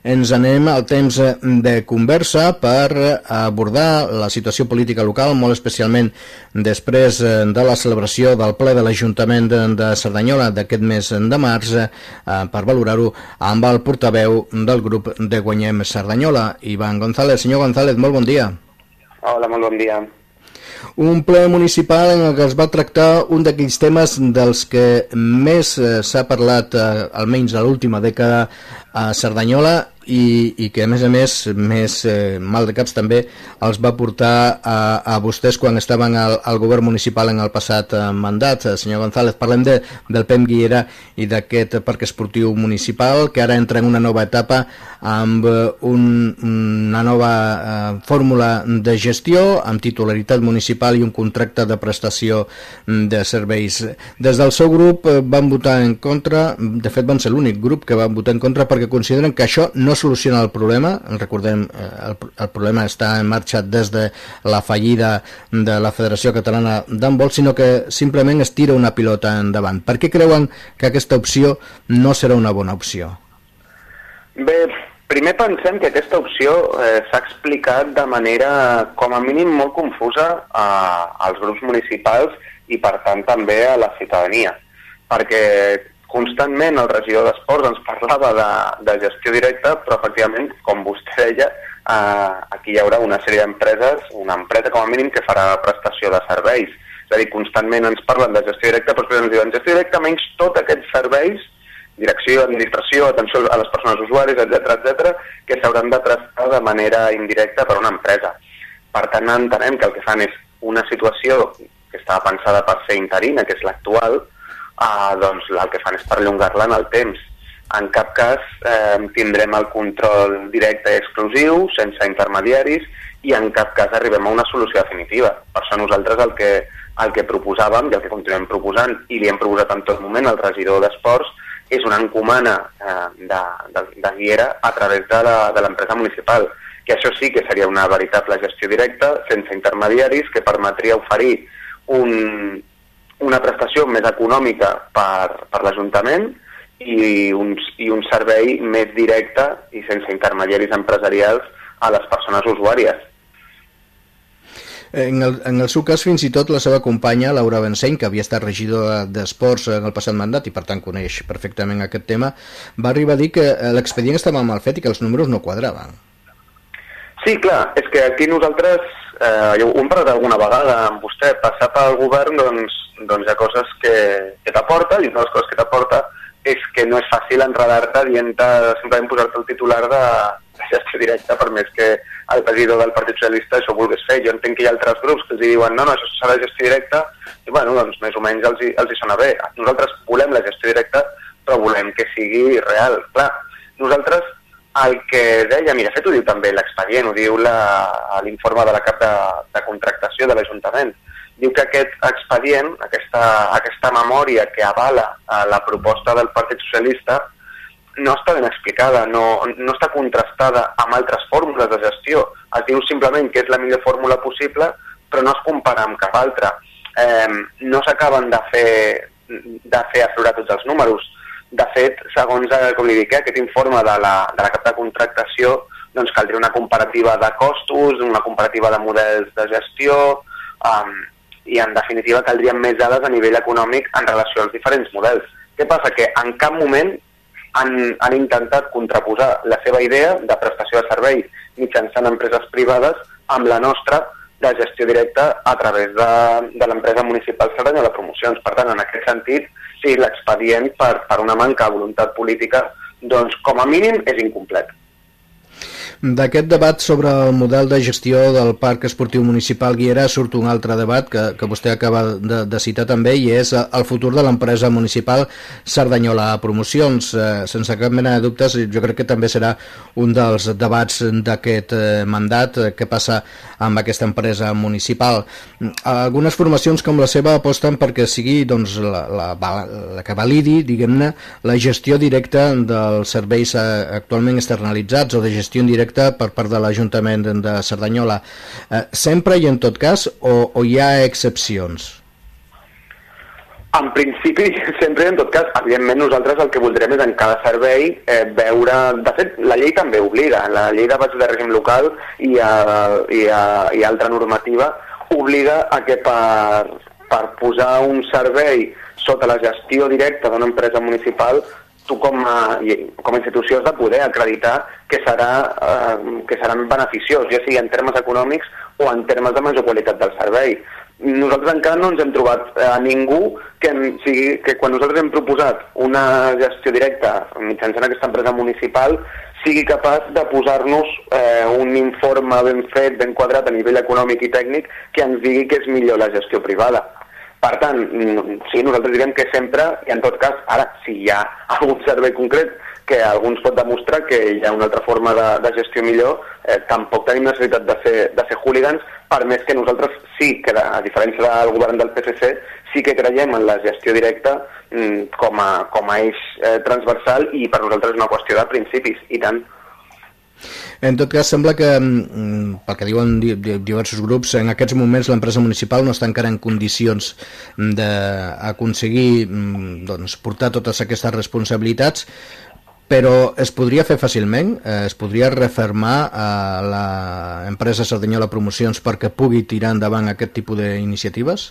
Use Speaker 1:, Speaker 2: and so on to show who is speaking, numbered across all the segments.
Speaker 1: ens anem al temps de conversa per abordar la situació política local, molt especialment després de la celebració del ple de l'Ajuntament de Cerdanyola d'aquest mes de març, per valorar-ho amb el portaveu del grup de Guanyem Cerdanyola, Ivan González. Senyor González, molt bon dia.
Speaker 2: Hola, molt bon dia.
Speaker 1: Un ple municipal en el que es va tractar un d'aquells temes dels que més s'ha parlat, almenys a l'última dècada, a Cerdanyola, i que a més més mal de caps també els va portar a vostès quan estaven al govern municipal en el passat mandat. Senyor González, parlem del PEM Guiera i d'aquest parc esportiu municipal que ara entra en una nova etapa amb una nova fórmula de gestió amb titularitat municipal i un contracte de prestació de serveis. Des del seu grup van votar en contra, de fet van ser l'únic grup que van votar en contra perquè consideren que això no soluciona el problema. Recordem, el problema està en marxa des de la fallida de la Federació Catalana d'Handbol, sinó que simplement es tira una pilota endavant. Per què creuen que aquesta opció no serà una bona opció?
Speaker 2: Bé, primer pensem que aquesta opció s'ha explicat de manera com a mínim molt confusa als grups municipals i per tant també a la ciutadania, perquè constantment el regidor d'Esports ens parlava de gestió directa, però efectivament, com vostè deia, aquí hi haurà una sèrie d'empreses, una empresa com a mínim que farà prestació de serveis. És a dir, constantment ens parlen de gestió directa, però després ens diuen gestió directa menys tots aquests serveis, direcció, administració, atenció a les persones usuàries, etc, que s'hauran de prestar de manera indirecta per una empresa. Per tant, entenem que el que fan és una situació que estava pensada per ser interina, que és l'actual, doncs el que fan és perllongar-la en el temps. En cap cas tindrem el control directe i exclusiu, sense intermediaris, i en cap cas arribem a una solució definitiva. Per això nosaltres el que proposàvem, i el que continuem proposant, i li hem proposat en tot moment al regidor d'Esports, és una encomana de guiera a través de l'empresa municipal, que això sí que seria una veritable gestió directa, sense intermediaris, que permetria oferir una prestació més econòmica per l'Ajuntament i un servei més directe i sense intermediaris empresarials a les persones usuàries.
Speaker 1: En el seu cas, fins i tot la seva companya, Laura Benseny, que havia estat regidora d'Esports en el passat mandat i per tant coneix perfectament aquest tema, va arribar a dir que l'expedient estava mal fet i que els números no quadraven.
Speaker 2: Sí, clar, és que aquí nosaltres, ho hem parlat alguna vegada amb vostè, passar pel govern, doncs hi ha coses que t'aporta, i una de les coses que t'aporta és que no és fàcil enredar-te dient-te, simplement posar-te el titular de gestió directa, per més que el regidor del Partit Socialista això ho volgués fer. Jo entenc que hi ha altres grups que els diuen no, això serà gestió directa, i bueno, doncs més o menys els hi sona bé. Nosaltres volem la gestió directa, però volem que sigui real. Clar, nosaltres el que deia, mira, fet ho diu també l'expedient, ho diu l'informe de la cap de contractació de l'Ajuntament, diu que aquest expedient, aquesta memòria que avala la proposta del Partit Socialista no està ben explicada, no està contrastada amb altres fórmules de gestió. Es diu simplement que és la millor fórmula possible, però no es compara amb cap altra. No s'acaben de fer aflorar tots els números. De fet, segons com li dic, aquest informe de la cap de contractació, doncs caldria una comparativa de costos, una comparativa de models de gestió, i en definitiva caldrien més dades a nivell econòmic en relació als diferents models. Què passa? Que en cap moment han intentat contraposar la seva idea de prestació de serveis mitjançant empreses privades amb la nostra de gestió directa a través de l'empresa municipal Cerdanyola Promocions. Per tant, en aquest sentit, sí, l'expedient per una manca de voluntat política, doncs com a mínim és incomplet.
Speaker 1: D'aquest debat sobre el model de gestió del Parc Esportiu Municipal Guiera surt un altre debat que vostè acaba de citar també, i és el futur de l'empresa municipal Cerdanyola Promocions. Sense cap mena de dubtes, jo crec que també serà un dels debats d'aquest mandat. Què passa amb aquesta empresa municipal? Algunes formacions com la seva aposten perquè sigui doncs, la que validi, diguem-ne, la gestió directa dels serveis actualment externalitzats o de gestió indirecta per part de l'Ajuntament de Cerdanyola. Sempre i en tot cas, o hi ha excepcions?
Speaker 2: En principi, sempre, en tot cas, evidentment nosaltres el que voldrem és en cada servei veure... De fet, la llei també obliga, la llei de base de règim local i altra normativa obliga a que per posar un servei sota la gestió directa d'una empresa municipal, tu com a institució has de poder acreditar que seran beneficiós, ja sigui en termes econòmics o en termes de major qualitat del servei. Nosaltres encara no ens hem trobat a ningú que quan nosaltres hem proposat una gestió directa mitjançant aquesta empresa municipal sigui capaç de posar-nos un informe ben fet, ben quadrat a nivell econòmic i tècnic que ens digui que és millor la gestió privada. Per tant, sí, nosaltres direm que sempre, i en tot cas, ara, si hi ha algun servei concret que algú ens pot demostrar que hi ha una altra forma de gestió millor, tampoc tenim necessitat de ser hooligans, per més que nosaltres sí que, a diferència del govern del PSC, sí que creiem en la gestió directa com a eix transversal i per nosaltres és una qüestió de principis, i tant.
Speaker 1: En tot cas, sembla que, pel que diuen diversos grups, en aquests moments l'empresa municipal no està encara en condicions d'aconseguir portar totes aquestes responsabilitats, però es podria fer fàcilment? Es podria refermar a l'empresa Cerdanyola Promocions perquè pugui tirar endavant aquest tipus d'iniciatives?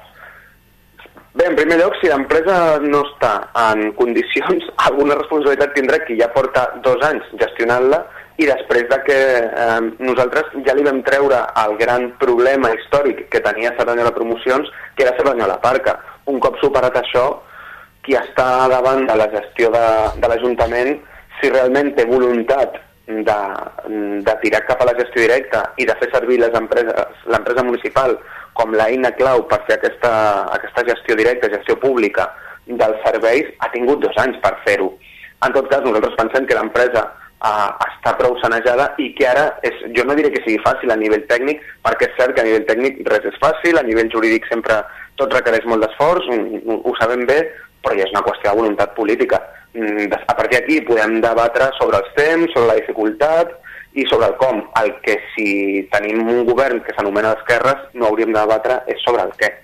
Speaker 2: Bé, en primer lloc, si l'empresa no està en condicions, alguna responsabilitat tindrà qui ja porta 2 anys gestionant-la i després de que nosaltres ja li vam treure el gran problema històric que tenia Cerdanyola Promocions, que era Cerdanyola Parca. Un cop superat això, qui està davant de la gestió de l'Ajuntament, si realment té voluntat de tirar cap a la gestió directa i de fer servir l'empresa municipal com l'eina clau per fer aquesta gestió directa, gestió pública dels serveis, ha tingut 2 anys per fer-ho. En tot cas, nosaltres pensem que l'empresa està prou sanejada i que ara, jo no diré que sigui fàcil a nivell tècnic, perquè és cert que a nivell tècnic res és fàcil, a nivell jurídic sempre tot requereix molt d'esforç, ho sabem bé, però ja és una qüestió de voluntat política. A partir d'aquí podem debatre sobre els temps, sobre la dificultat i sobre el com. El que si tenim un govern que s'anomena d'esquerres no hauríem de debatre és sobre el què.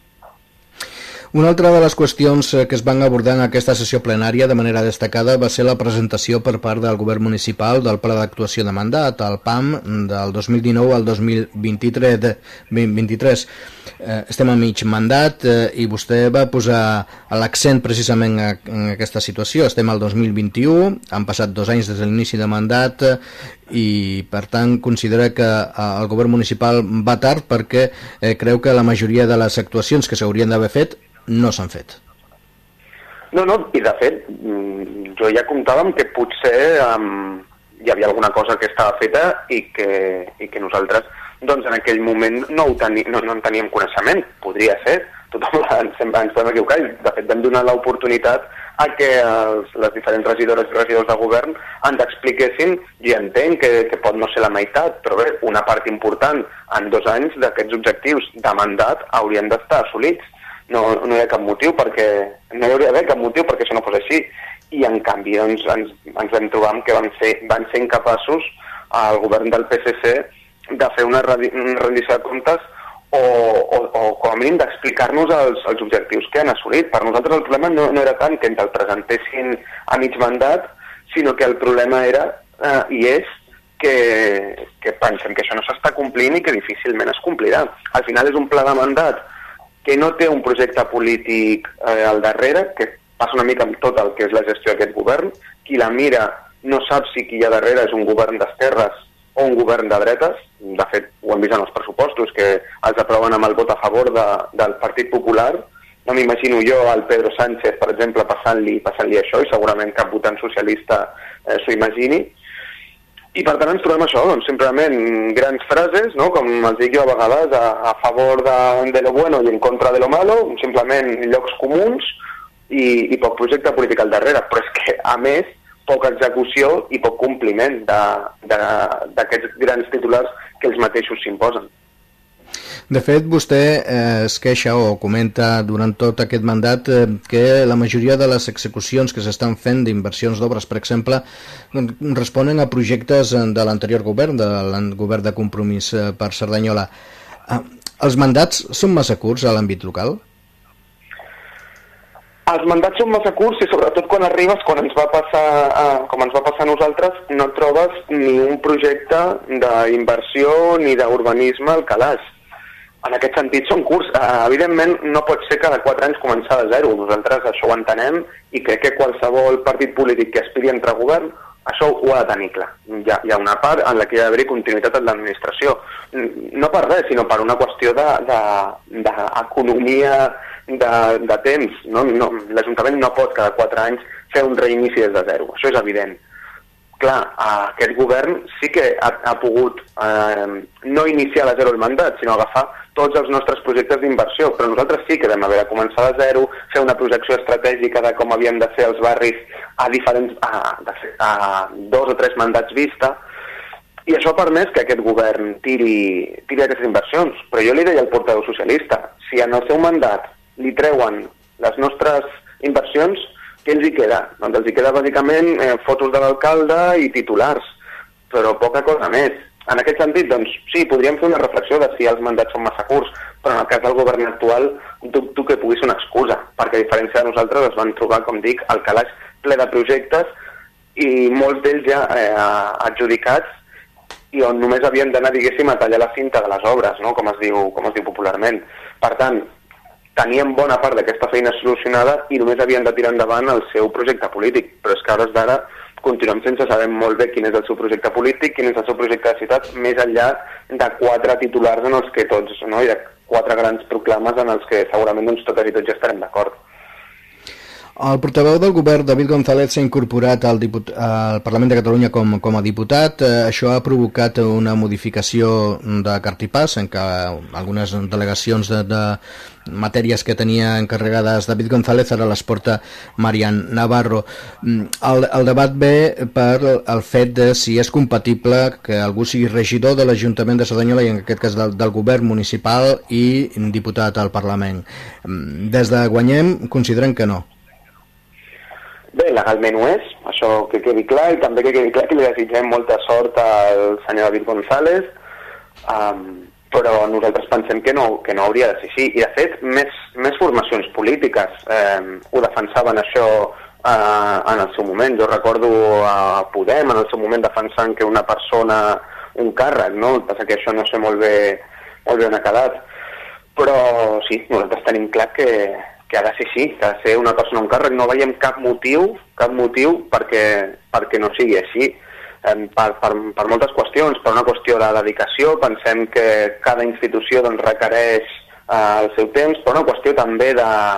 Speaker 1: Una altra de les qüestions que es van abordar en aquesta sessió plenària de manera destacada va ser la presentació per part del govern municipal del Pla d'Actuació de Mandat, el PAM, del 2019 al 2023. Estem a mig mandat i vostè va posar l'accent precisament en aquesta situació. Estem al 2021, han passat 2 anys des de l'inici de mandat i per tant considera que el govern municipal va tard perquè creu que la majoria de les actuacions que s'haurien d'haver fet no s'han fet.
Speaker 2: No, i de fet jo ja comptàvem que potser hi havia alguna cosa que estava feta i que nosaltres doncs en aquell moment no en teníem coneixement. Podria ser, tothom ens vam equivocar i de fet vam donar l'oportunitat a que les diferents regidores i regidors de govern ens expliquessin, i entenc que pot no ser la meitat, però bé, una part important en 2 anys d'aquests objectius de mandat haurien d'estar assolits. No hi ha cap motiu perquè no hi hauria d'haver cap motiu perquè això no fos així, i en canvi doncs, ens vam trobar que van ser incapaços al govern del PSC de fer una rendició de comptes o com a mínim d'explicar-nos els objectius que han assolit. Per nosaltres el problema no era tant que ens el presentessin a mig mandat, sinó que el problema era i és que pensem que això no s'està complint i que difícilment es complirà. Al final és un pla de mandat que no té un projecte polític al darrere, que passa una mica amb tot el que és la gestió d'aquest govern. Qui la mira no sap si qui hi ha darrere és un govern d'esquerres o un govern de dretes. De fet, ho hem vist en els pressupostos, que els aproven amb el vot a favor del Partit Popular. No m'imagino jo al Pedro Sánchez, per exemple, passant-li això, i segurament cap votant socialista s'ho imagini. I per tant ens trobem això, doncs, simplement grans frases, no? Com els dic jo a vegades, a favor de lo bueno i en contra de lo malo, simplement llocs comuns i poc projecte polític al darrere, però és que, a més, poca execució i poc compliment d'aquests grans titulars que ells mateixos s'imposen.
Speaker 1: De fet, vostè es queixa o comenta durant tot aquest mandat que la majoria de les execucions que s'estan fent d'inversions d'obres, per exemple, responen a projectes de l'anterior govern, del govern de Compromís per Cerdanyola. Els mandats són massa curts a l'àmbit local?
Speaker 2: Els mandats són massa curts i sobretot quan arribes, com ens va passar a nosaltres, no trobes ni un projecte d'inversió ni d'urbanisme al calaix. En aquest sentit són curts. Evidentment no pot ser cada 4 anys començar de zero. Nosaltres això ho entenem i crec que qualsevol partit polític que aspiri a entrar a govern això ho ha de tenir clar. Hi ha una part en la que hi ha d'haver continuïtat en l'administració. No per res, sinó per una qüestió d'economia de temps. L'Ajuntament no pot cada 4 anys fer un reinici des de zero. Això és evident. Clar, aquest govern sí que ha pogut no iniciar de zero el mandat, sinó agafar tots els nostres projectes d'inversió, però nosaltres sí que vam haver de començar de zero, fer una projecció estratègica de com havíem de fer els barris a 2 o 3 mandats vista, i això ha permès que aquest govern tiri aquestes inversions. Però jo li deia al portaveu socialista, si en el seu mandat li treuen les nostres inversions, què els hi queda? Doncs els hi queda bàsicament fotos de l'alcalde i titulars, però poca cosa més. En aquest sentit, doncs, sí, podríem fer una reflexió de si els mandats són massa curts, però en el cas del govern actual dubto que pugui ser una excusa, perquè a diferència de nosaltres es van trobar, com dic, el calaix ple de projectes i molts d'ells ja adjudicats i on només havien d'anar, diguéssim, a tallar la cinta de les obres, no? com es diu popularment. Per tant, tenien bona part d'aquesta feina solucionada i només havien de tirar endavant el seu projecte polític, però és que a hores d'ara continuem sense saber molt bé quin és el seu projecte polític, quin és el seu projecte de ciutat, més enllà de 4 titulars en els que tots, no? I de 4 grans proclames en els que segurament doncs, totes i tots ja estarem d'acord.
Speaker 1: El portaveu del govern, David González, s'ha incorporat al Parlament de Catalunya com a diputat. Això ha provocat una modificació de cartipàs en què algunes delegacions de matèries que tenia encarregades David González ara les porta Marian Navarro. El debat ve per el fet de si és compatible que algú sigui regidor de l'Ajuntament de Cerdanyola i en aquest cas del govern municipal i diputat al Parlament. Des de Guanyem consideren que no.
Speaker 2: Bé, legalment ho és, això que quedi clar, i també que quedi clar que li desitgem molta sort al senyor David González, però nosaltres pensem que no hauria de ser així. I de fet, més formacions polítiques ho defensaven això en el seu moment. Jo recordo a Podem en el seu moment defensant que una persona, un càrrec, no? El que passa que això no sé molt bé on ha quedat. Però sí, nosaltres tenim clar que ha de ser així, que ha de ser una persona un càrrec. No veiem cap motiu perquè no sigui així. Per moltes qüestions, per una qüestió de dedicació, pensem que cada institució doncs, requereix el seu temps, per una qüestió també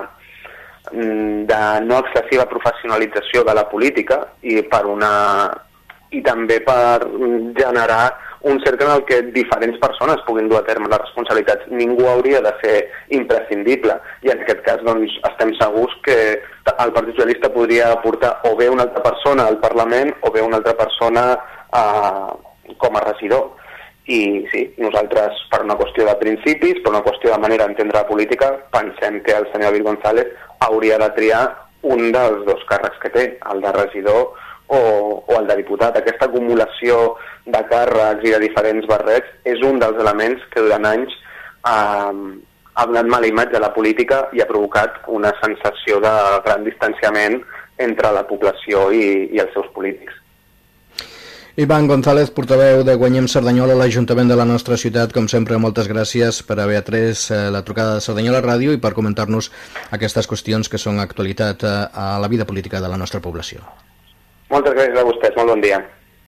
Speaker 2: de no excessiva professionalització de la política i també per generar un cercle en el que diferents persones puguin dur a terme les responsabilitats. Ningú hauria de ser imprescindible i en aquest cas doncs, estem segurs que el Partit Socialista podria aportar o bé una altra persona al Parlament o bé una altra persona com a regidor. I sí, nosaltres per una qüestió de principis, per una qüestió de manera d'entendre la política, pensem que el senyor David González hauria de triar un dels 2 càrrecs que té, el de regidor o el de diputat. Aquesta acumulació de càrrecs i de diferents barrets és un dels elements que durant anys ha donat mala imatge a la política i ha provocat una sensació de gran distanciament entre la població i els seus polítics.
Speaker 1: Iván González, portaveu de Guanyem Cerdanyola, l'Ajuntament de la nostra ciutat, com sempre, moltes gràcies per haver atès la trucada de Cerdanyola Ràdio i per comentar-nos aquestes qüestions que són actualitat a la vida política de la nostra població.
Speaker 2: Moltes gràcies a vostès, molt bon dia.